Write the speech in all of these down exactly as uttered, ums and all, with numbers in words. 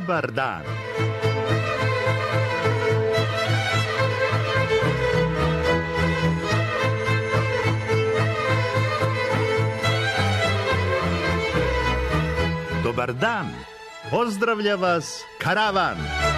Dobar dan. Dobar dan. Pozdravlja vas karavan.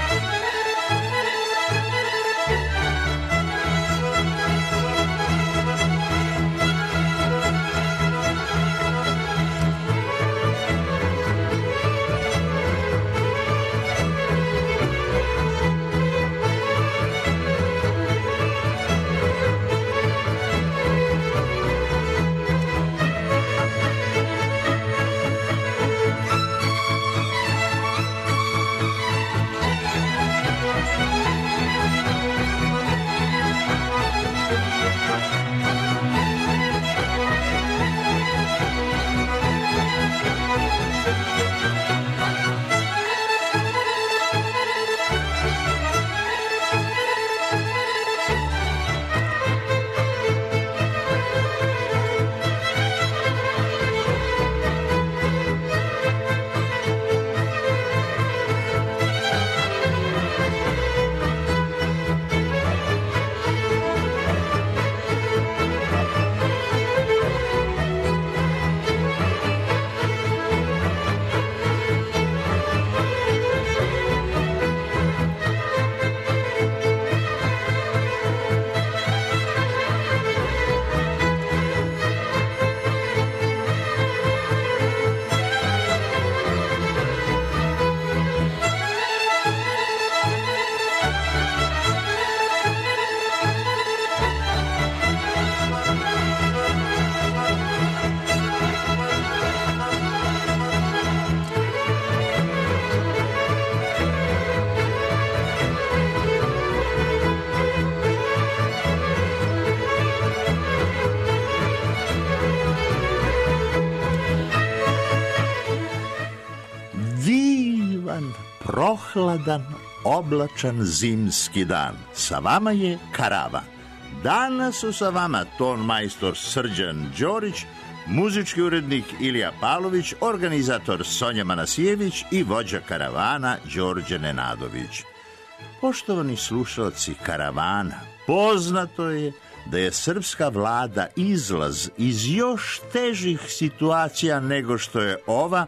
Prohladan, oblačan zimski dan. Sa vama je karavan. Danas su sa vama ton majstor Srđan Đorić, muzički urednik Ilija Pavlović, organizator Sonja Manasijević i vođa karavana Đorđe Nenadović. Poštovani slušalci karavana, poznato je da je srpska vlada izlaz iz još težih situacija nego što je ova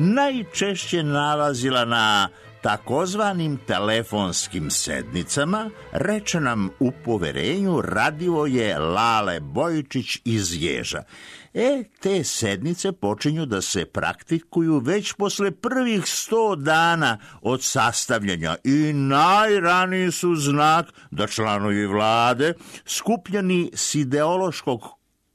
najčešće nalazila na takozvanim telefonskim sednicama. Reče nam u poverenju radio je Lale Bojičić iz Ježa. E, te sednice počinju da se praktikuju već posle prvih sto dana od sastavljanja i najraniji su znak da članovi vlade, skupljeni s ideološkog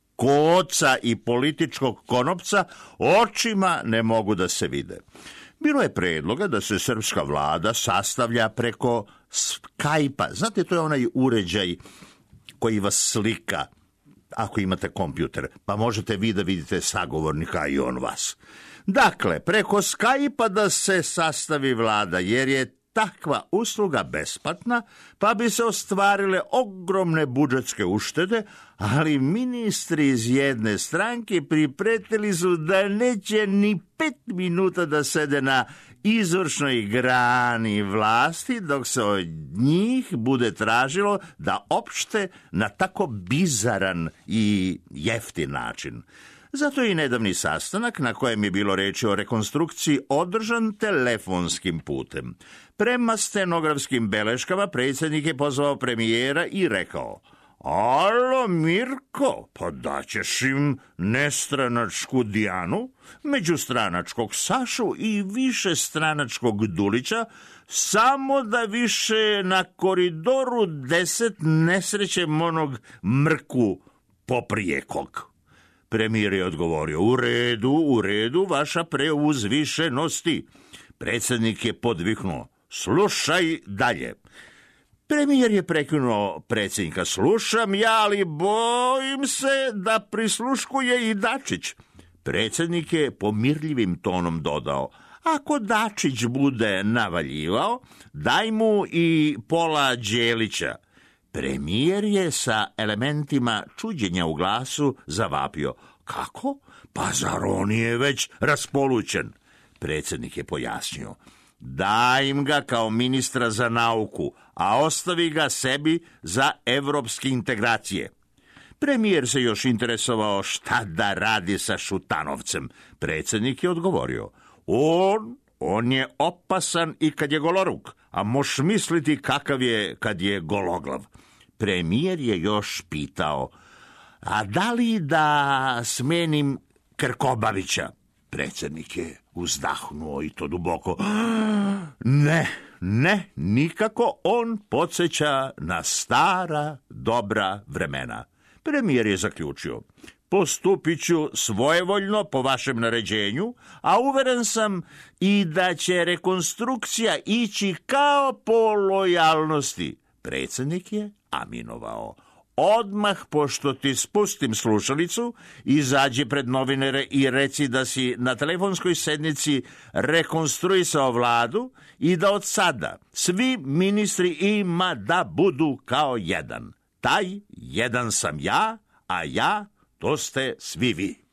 koca i političkog konopca, očima ne mogu da se vide. Bilo je predloga da se srpska vlada sastavlja preko Skype-a. Znate, to je onaj uređaj koji vas slika ako imate kompjuter, pa možete vi da vidite sagovornika i on vas. Dakle, preko Skype-a da se sastavi vlada, jer je takva usluga besplatna, pa bi se ostvarile ogromne budžetske uštede, ali ministri iz jedne stranke pripretili su da neće ni pet minuta da sede na izvršnoj grani vlasti, dok se od njih bude tražilo da opšte na tako bizaran i jeftin način. Zato je i nedavni sastanak, na kojem je bilo reči o rekonstrukciji, održan telefonskim putem. Prema stenografskim beleškama predsjednik je pozvao premijera i rekao: "Alo, Mirko, pa daćeš im nestranačku Dijanu, međustranačkog Sašu i višestranačkog Dulića, samo da više na koridoru deset nesrećem onog Mrku Poprijekog." Premijer je odgovorio: "U redu, u redu, vaša preuzvišenosti." Predsjednik je podviknuo: "Slušaj dalje." Premijer je prekinuo predsjednika: "Slušam ja, ali bojim se da prisluškuje i Dačić." Predsjednik je pomirljivim tonom dodao: "Ako Dačić bude navaljivao, daj mu i pola Đelića." Premijer je sa elementima čuđenja u glasu zavapio: "Kako? Pa zar on je već raspolućen?" Predsjednik je pojasnio: Daj im ga kao ministra za nauku, a ostavi ga sebi za evropske integracije. Premijer se još interesovao šta da radi sa Šutanovcem. Predsjednik je odgovorio, on, on je opasan i kad je goloruk, a moš misliti kakav je kad je gologlav. Premijer je još pitao, a da li da smenim Krkobabića? Predsjednik je uzdahnuo i to duboko. Ne, ne, nikako, on podsjeća na stara, dobra vremena. Premijer je zaključio, postupit ću svojevoljno po vašem naređenju, a uveren sam i da će rekonstrukcija ići kao po lojalnosti. Predsjednik je aminovao. Odmah, pošto ti spustim slušalicu, izađi pred novinare i reci da si na telefonskoj sednici rekonstruisao vladu i da od sada svi ministri ima da budu kao jedan. Taj jedan sam ja, a ja to ste svi vi.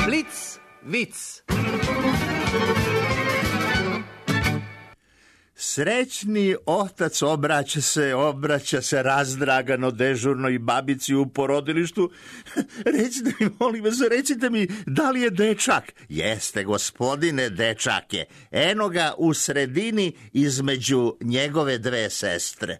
Blic, vic. Srećni otac obraća se, obraća se razdragano dežurnoj babici u porodilištu. Recite mi, molim vas, recite mi, da li je dečak? Jeste, gospodine, dečak je. Eno ga u sredini između njegove dve sestre.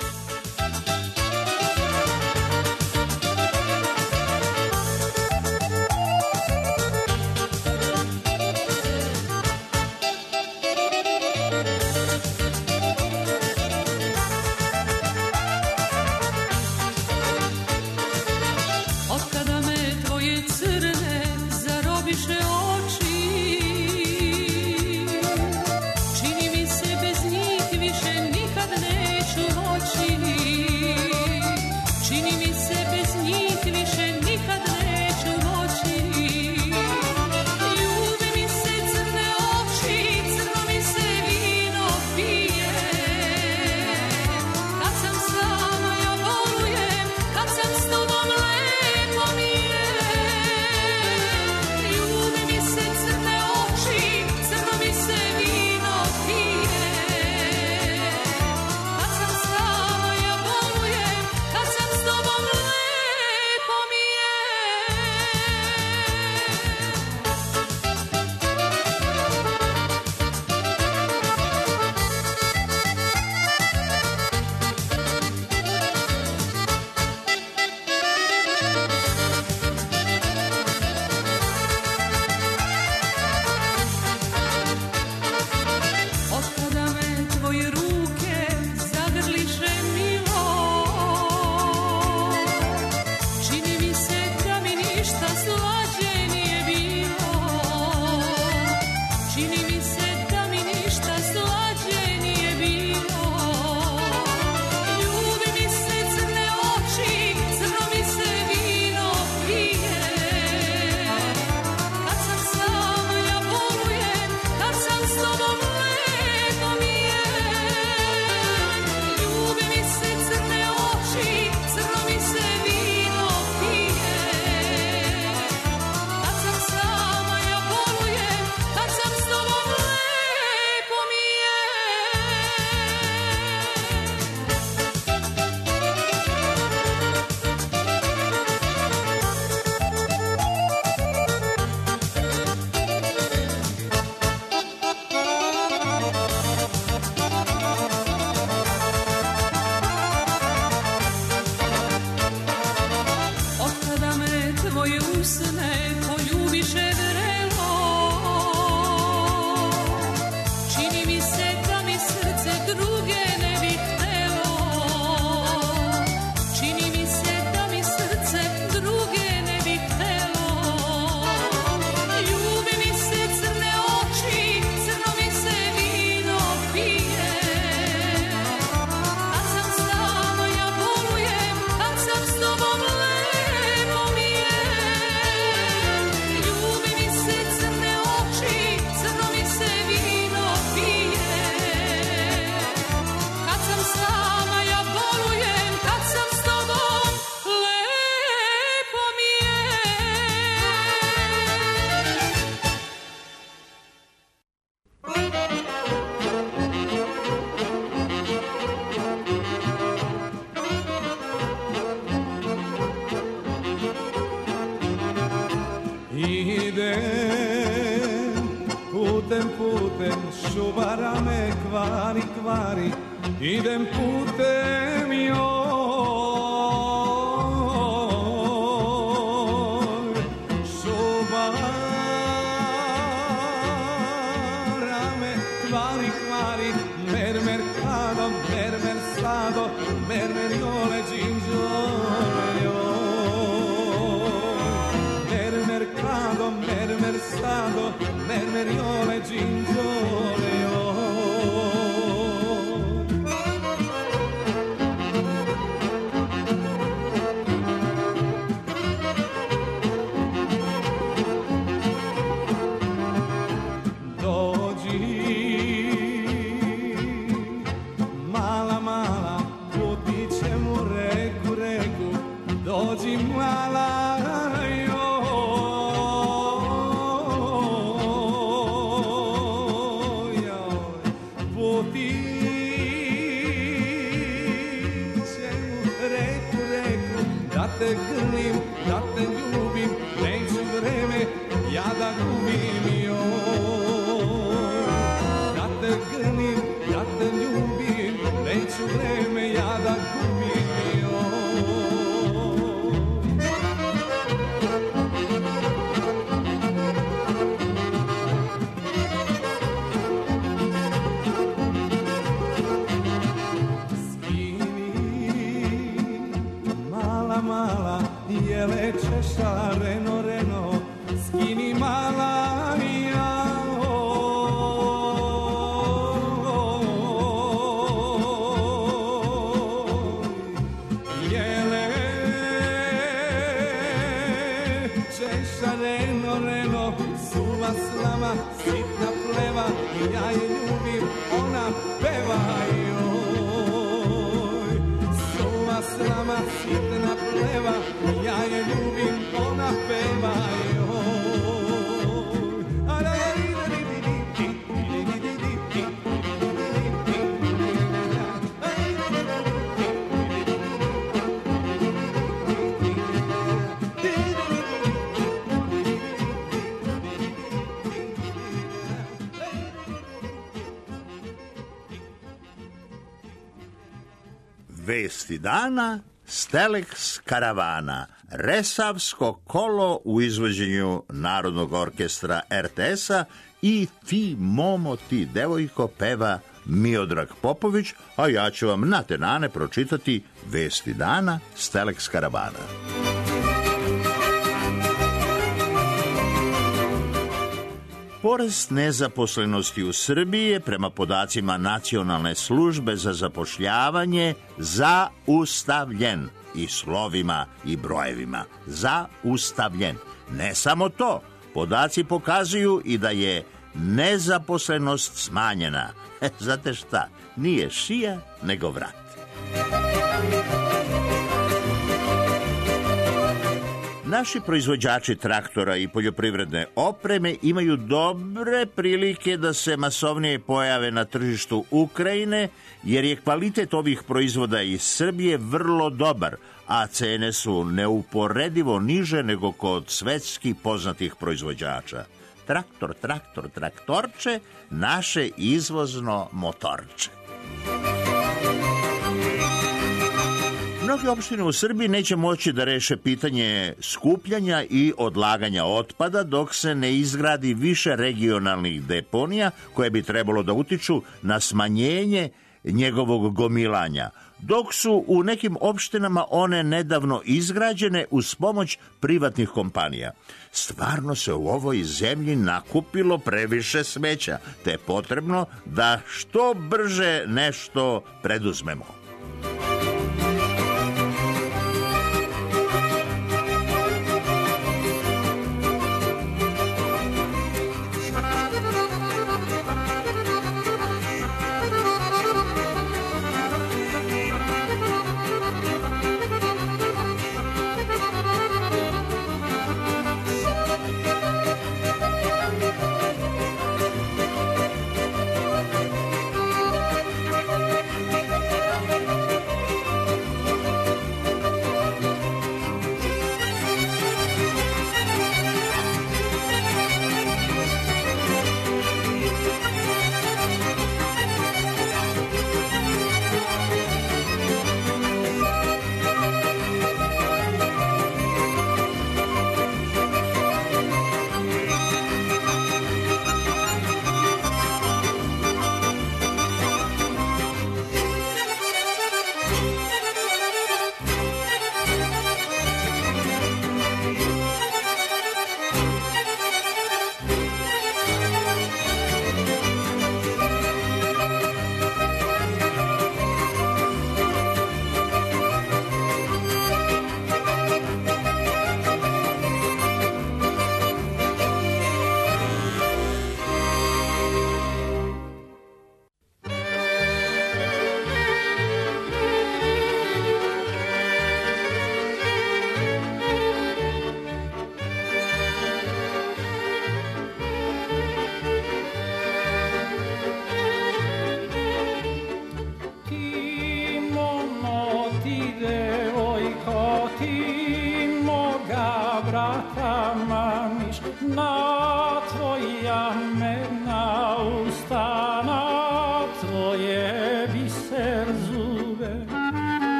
Putem, putem, šubara me kvari, kvari, idem putem joj. Šubara me kvari, kvari, mer, mercado, mer, mersado, mer, meriole, gingiole, joj. Mer, mercado, mer, mersado, mer, meriole, gingiole, joj. Dođi mala joj, poleno, suva slama, sitna pleva, ja je ljubim, ona peva joj. Suva slama, sitna pleva, ja je ljubim, ona peva joj. Vesti dana, Steleks karavana, Resavsko kolo u izvođenju Narodnog orkestra er te es-a i Ti Momo ti devojko peva Miodrag Popović, a ja ću vam na te nane pročitati Vesti dana, Steleks karavana. Porast nezaposlenosti u Srbiji je prema podacima Nacionalne službe za zapošljavanje zaustavljen i slovima i brojevima. Zaustavljen. Ne samo to, podaci pokazuju i da je nezaposlenost smanjena. E, znate šta, nije šija nego vrat. Naši proizvođači traktora i poljoprivredne opreme imaju dobre prilike da se masovnije pojave na tržištu Ukrajine, jer je kvalitet ovih proizvoda iz Srbije vrlo dobar, a cene su neuporedivo niže nego kod svetski poznatih proizvođača. Traktor, traktor, traktorče, naše izvozno motorče. Mnoge opštine u Srbiji neće moći da reše pitanje skupljanja i odlaganja otpada dok se ne izgradi više regionalnih deponija koje bi trebalo da utiču na smanjenje njegovog gomilanja, dok su u nekim opštinama one nedavno izgrađene uz pomoć privatnih kompanija. Stvarno se u ovoj zemlji nakupilo previše smeća, te je potrebno da što brže nešto preduzmemo.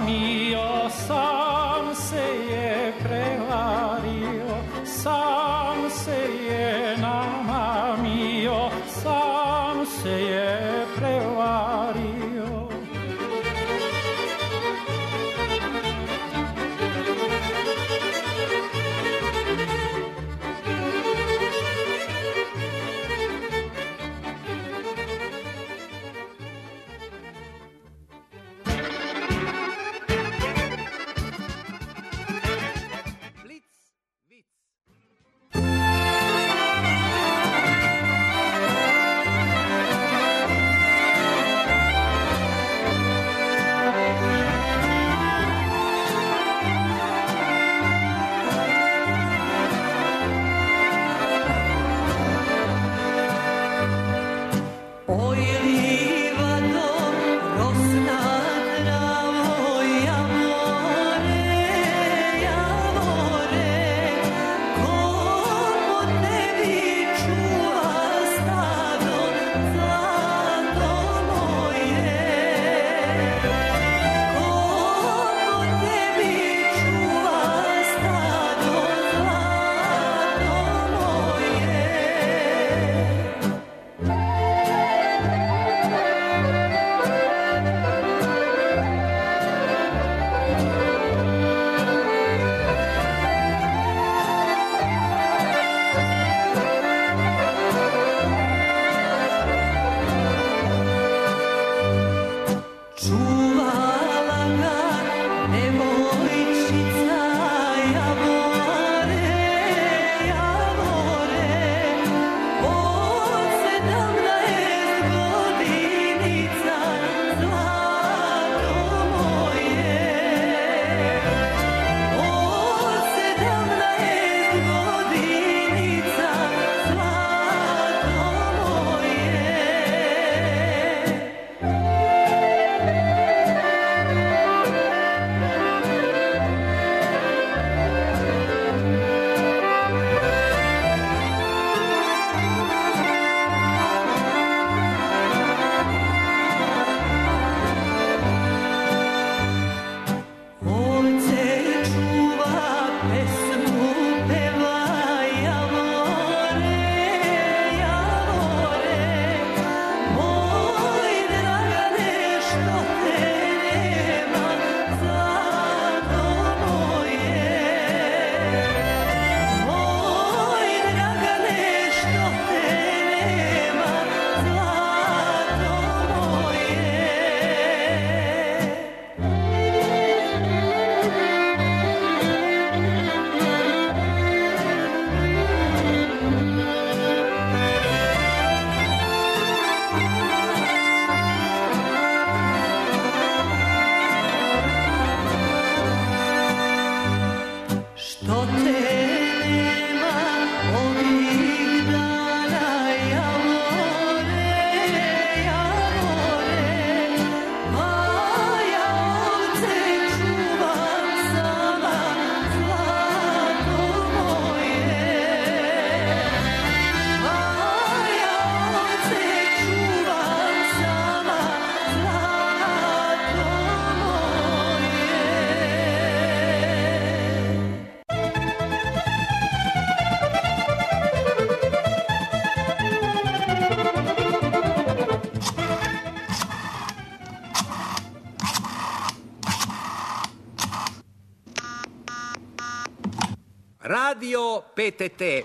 mio, sam se je prevario, sam se je namamio, sam se je prevario. Radio P T T.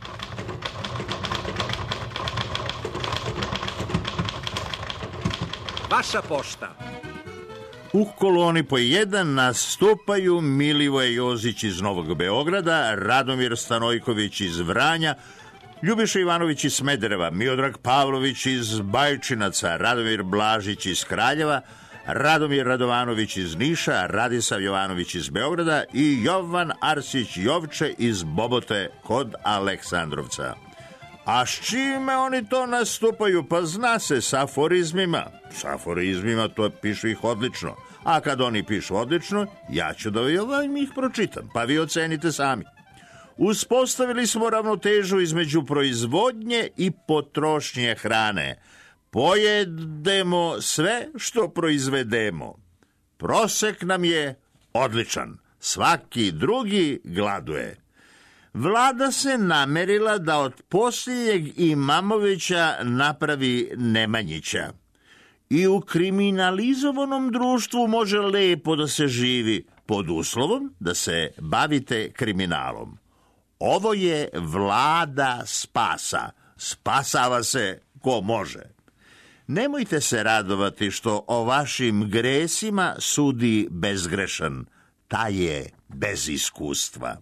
Vaša pošta. U koloni po jedan nastupaju Milivoje Jozić iz Novog Beograda, Radomir Stanojković iz Vranja, Ljubiša Ivanović iz Smedereva, Miodrag Pavlović iz Bajčinaca, Radomir Blažić iz Kraljeva, Radomir Radovanović iz Niša, Radisav Jovanović iz Beograda i Jovan Arsić Jovče iz Bobote kod Aleksandrovca. A s čime oni to nastupaju? Pa zna se, s aforizmima. S aforizmima to pišu ih odlično. A kad oni pišu odlično, ja ću da vam ih pročitam, pa vi ocenite sami. Uspostavili smo ravnotežu između proizvodnje i potrošnje hrane. Pojedemo sve što proizvedemo. Prosek nam je odličan, svaki drugi gladuje. Vlada se namerila da od posljednjeg Imamovića napravi Nemanjića. I u kriminalizovanom društvu može lepo da se živi, pod uslovom da se bavite kriminalom. Ovo je vlada spasa, spasava se ko može. Nemojte se radovati što o vašim gresima sudi bezgrešan, taj je bez iskustva.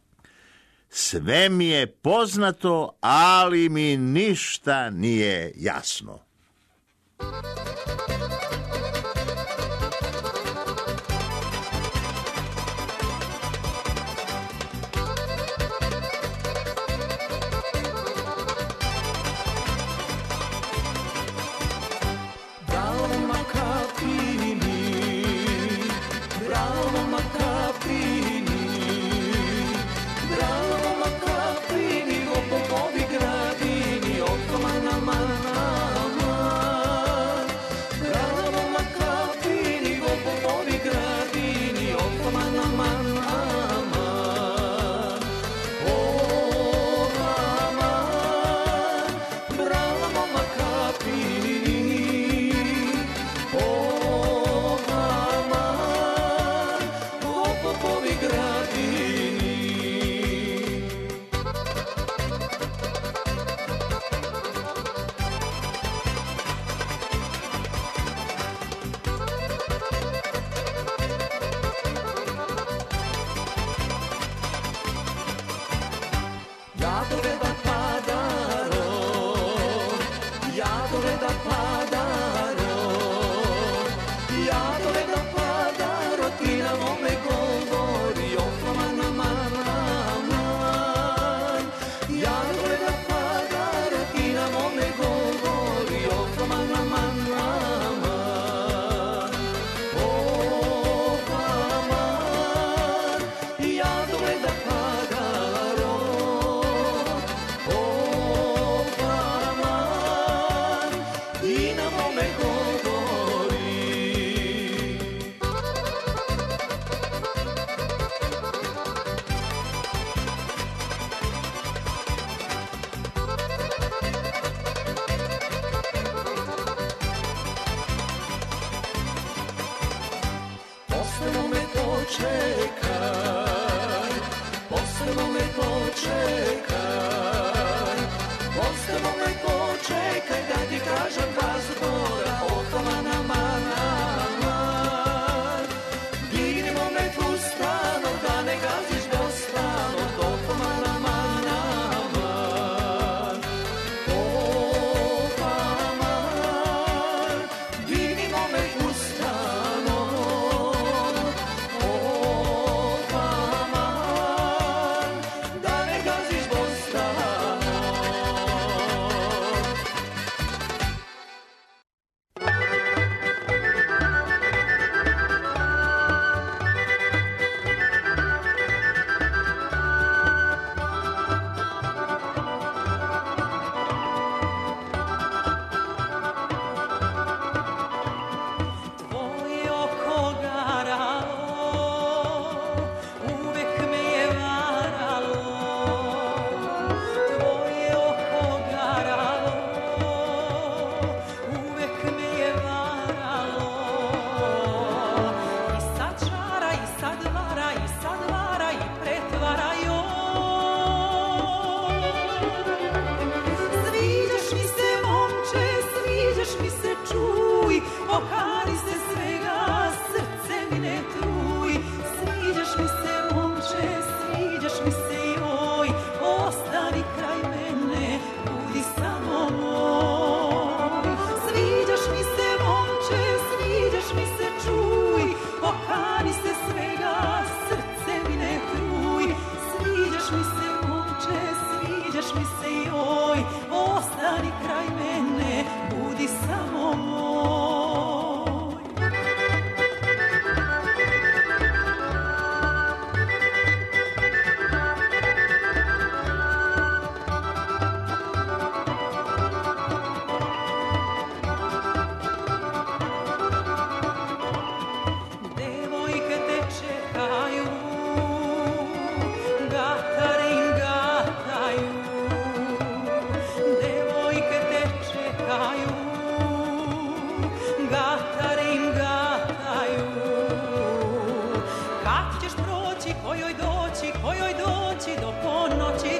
Sve mi je poznato, ali mi ništa nije jasno. Oh doći, kojoj doći, kojoj doći do ponoći.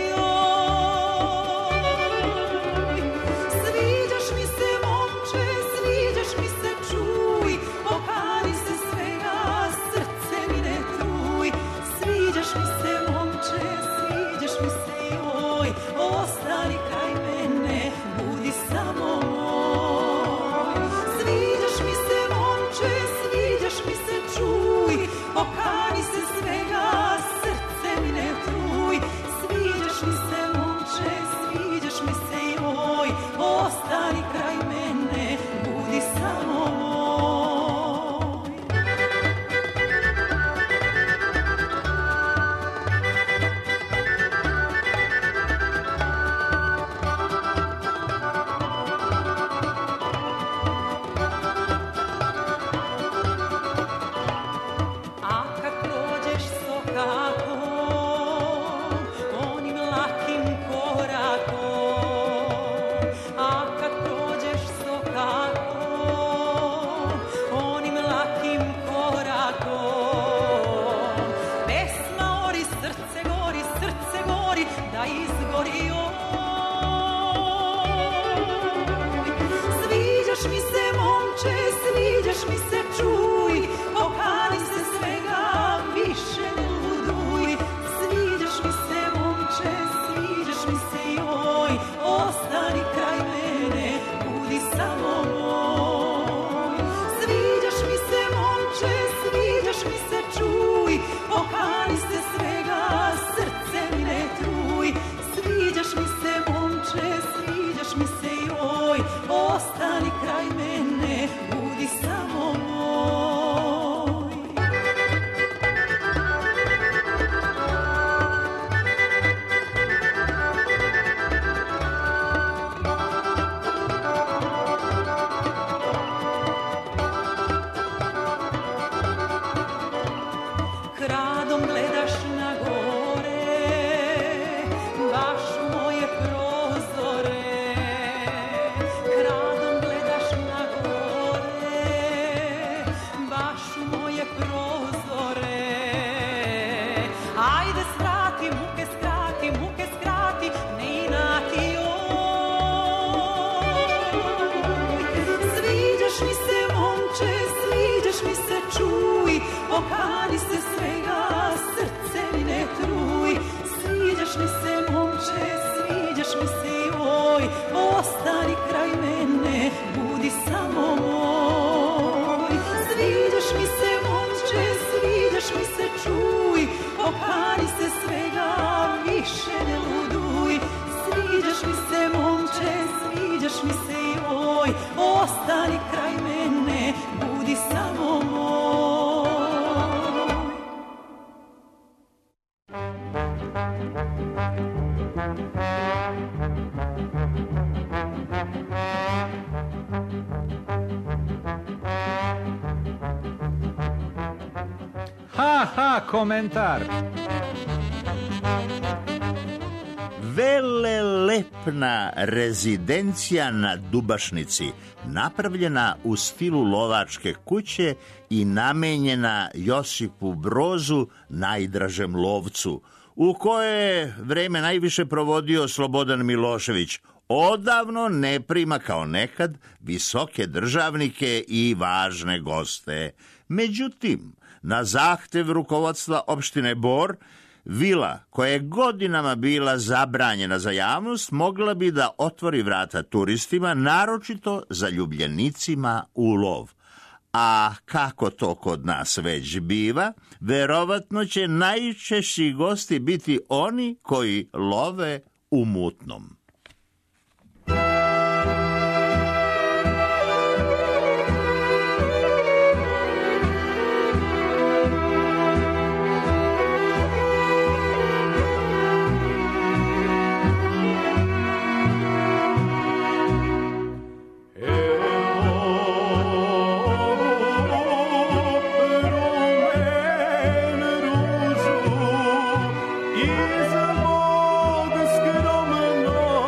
Sviđaš mi se, momče, sviđaš mi se, čuj, okani se svega, srce mi ne truj. Sviđaš mi se, momče, sviđaš mi se, joj, ostani kraj mene, budi samo moj. Sviđaš mi se, momče, sviđaš mi se, čuj, okani se svega, srce mi ne truj. Sviđaš mi se, momče, sviđaš mi se, joj, ostani kraj mene, budi samo moj. A kad prođeš sokakom, onim lakim korakom, a kad prođeš sokakom, onim lakim korakom, pesma ori, srce gori, srce gori, da izgori oj. Sviđaš mi se, momče, sviđaš mi se, čuj, okani se svega, više ne luduj. Sviđaš mi se, momče, sviđaš mi se, joj, ostani kraj mene, budi samo moj. Sviđaš mi se, momče, sviđaš mi se, čuj, okani se svega, srce mi ne truj. Sviđaš mi se, momče, sviđaš mi se, joj, ostani kraj mene, budi samo moj. Kradom gledaš na gore, baš u moje prozore. Kradom gledaš na gore, baš u moje prozore. Ajde skrati, muke skrati, muke skrati, ne inati joj. Sviđaš mi se, momče, sviđaš mi se, čuj, okani se svega, srce mi ne truj. Sviđaš mi se, momče, sviđaš mi se, joj, ostani kraj mene, budi samo moj. Sviđaš mi se, momče, sviđaš mi se, čuj, okani se svega, više ne luduj. Sviđaš mi se, momče, sviđaš mi se, joj, ostani kraj mene, budi samo moj. Ha, ha, komentar. Velelepna rezidencija na Dubašnici, napravljena u stilu lovačke kuće i namenjena Josipu Brozu, najdražem lovcu, u koje je vreme najviše provodio Slobodan Milošević, odavno ne prima kao nekad visoke državnike i važne goste. Međutim, na zahtev rukovodstva opštine Bor, vila koja je godinama bila zabranjena za javnost mogla bi da otvori vrata turistima, naročito zaljubljenicima u lov. A kako to kod nas već biva, verovatno će najčešći gosti biti oni koji love u mutnom. Iz mog skromnog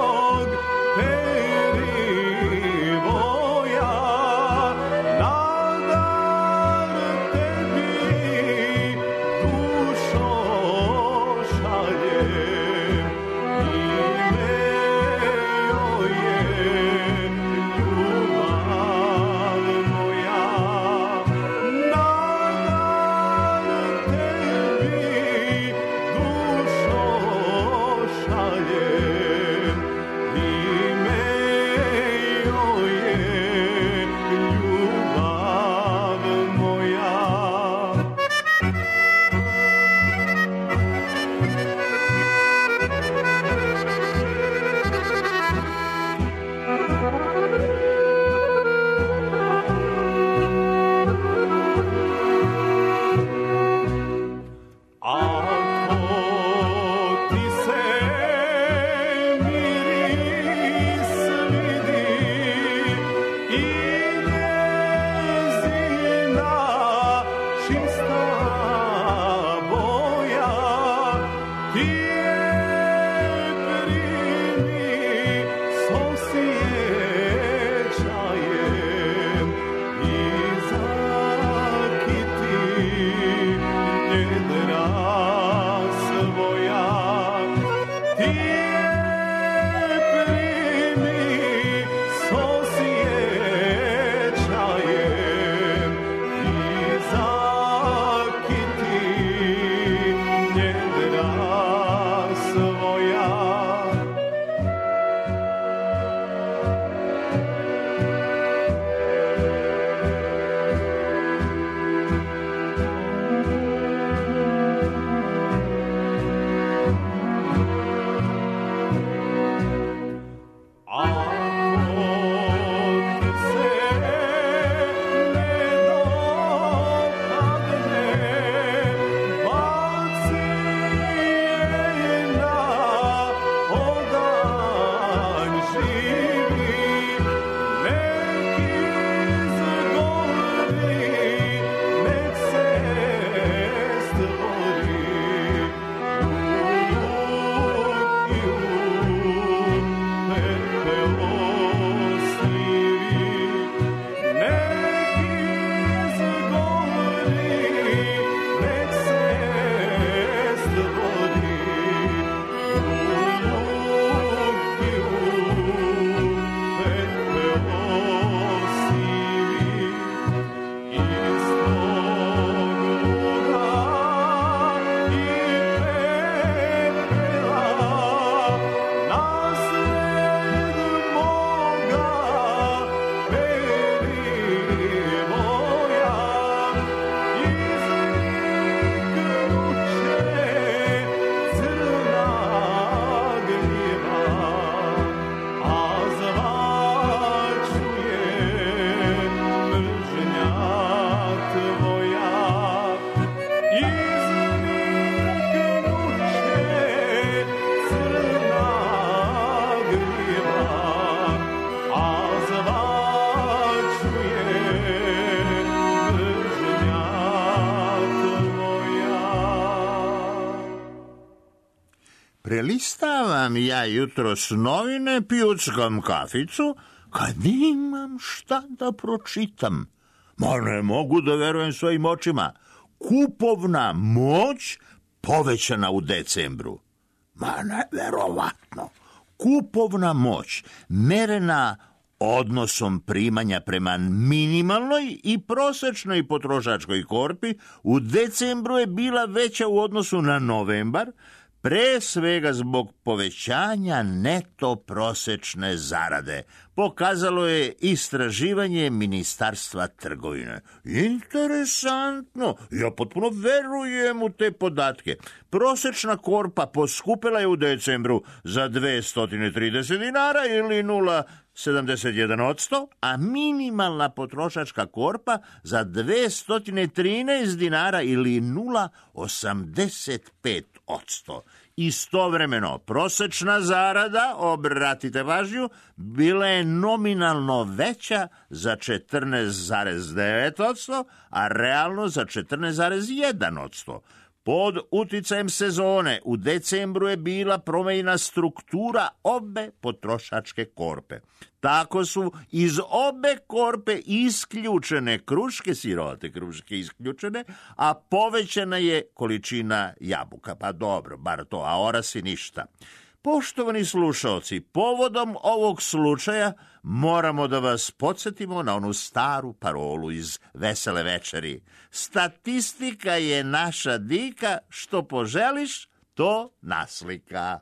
Prelistavam ja jutros novine, pijuckam kaficu, kad imam šta da pročitam. Ma ne mogu da verujem svojim očima. Kupovna moć povećana u decembru. Ma neverovatno. Kupovna moć merena odnosom primanja prema minimalnoj i prosečnoj potrošačkoj korpi u decembru je bila veća u odnosu na novembar, pre svega zbog povećanja neto prosečne zarade, pokazalo je istraživanje Ministarstva trgovine. Interesantno, ja potpuno verujem u te podatke. Prosečna korpa poskupila je u decembru za dvesta trideset dinara ili nula zarez sedamdeset jedan odsto, a minimalna potrošačka korpa za dvesta trinaest dinara ili nula zarez osamdeset pet odsto. Istovremeno, prosečna zarada, obratite pažnju, bila je nominalno veća za četrnaest zarez devet odsto, a realno za četrnaest zarez jedan odsto. Pod uticajem sezone u decembru je bila promenjena struktura obe potrošačke korpe. Tako su iz obe korpe isključene kruške, sirote kruške isključene, a povećana je količina jabuka. Pa dobro, bar to, a orasi ništa. Poštovani slušalci, povodom ovog slučaja moramo da vas podsjetimo na onu staru parolu iz Vesele večeri. Statistika je naša dika, što poželiš, to naslika.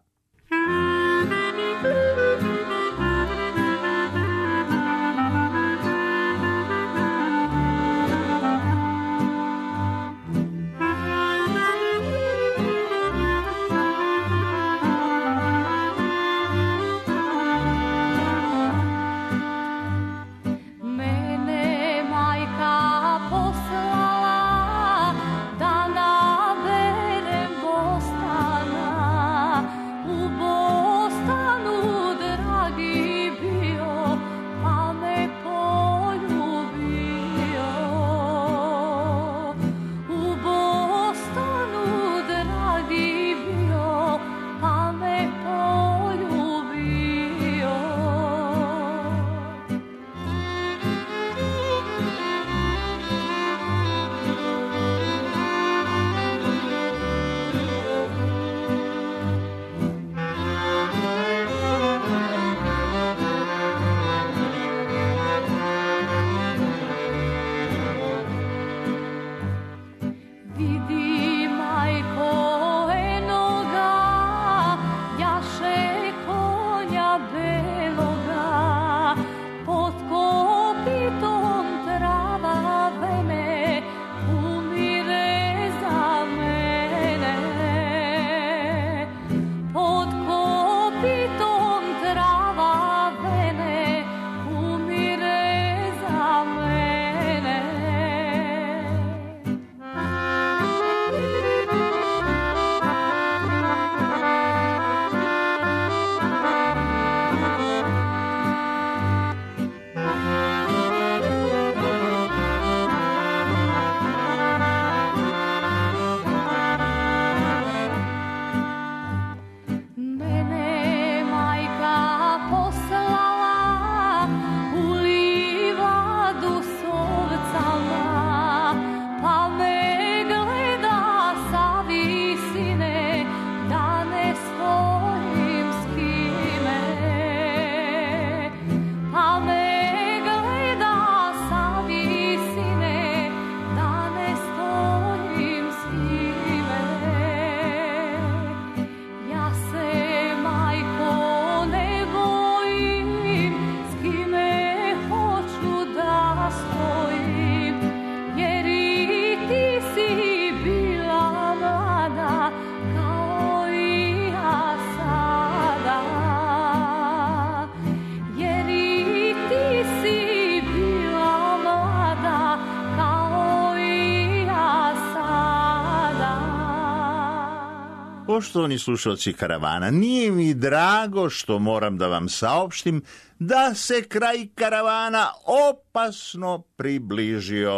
Poštovani slušalci karavana, nije mi drago što moram da vam saopštim da se kraj karavana opasno približio.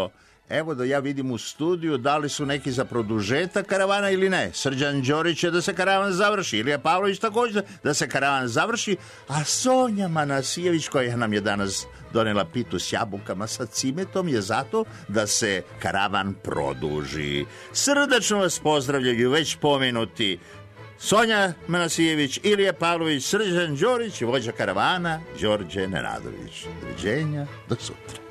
Evo da ja vidim u studiju da li su neki za produžetak karavana ili ne. Srđan Đorić je da se karavan završi, Ilija Pavlović također da se karavan završi, a Sonja Manasijević koja nam je danas donela pitu s jabukama sa cimetom je zato da se karavan produži. Srdačno vas pozdravljaju već pomenuti Sonja Manasijević, Ilija Pavlović, Srđan Đorić i vođa karavana Đorđe Nenadović. Doviđenja, do sutra.